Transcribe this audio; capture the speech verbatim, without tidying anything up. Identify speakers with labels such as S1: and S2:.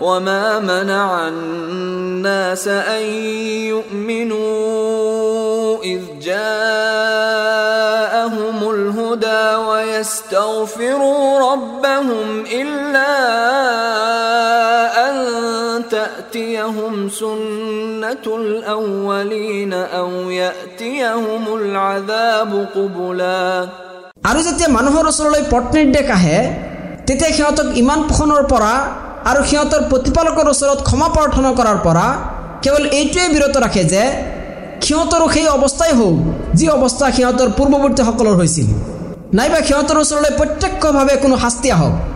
S1: وما منع الناس أن يؤمنوا إذ جاءهم الهدى ويستغفروا ربهم إلا أن تأتيهم سنة الأولين أو يأتيهم العذاب قبلا
S2: আৰু যেতিয়া মানুহৰ ওচৰলৈ পথ নিৰ্দেশ আহে তেতিয়া সিহঁতক ইমান পোষণৰ পৰা আৰু সিহঁতৰ প্ৰতিপালকৰ ওচৰত ক্ষমা প্ৰাৰ্থনা কৰাৰ পৰা কেৱল এইটোৱে বিৰত ৰাখে যে সিহঁতৰ সেই অৱস্থাই হওক যি অৱস্থা সিহঁতৰ পূৰ্বৱৰ্তীসকলৰ হৈছিল নাইবা সিহঁতৰ ওচৰলৈ প্ৰত্যক্ষভাৱে কোনো শাস্তি আহক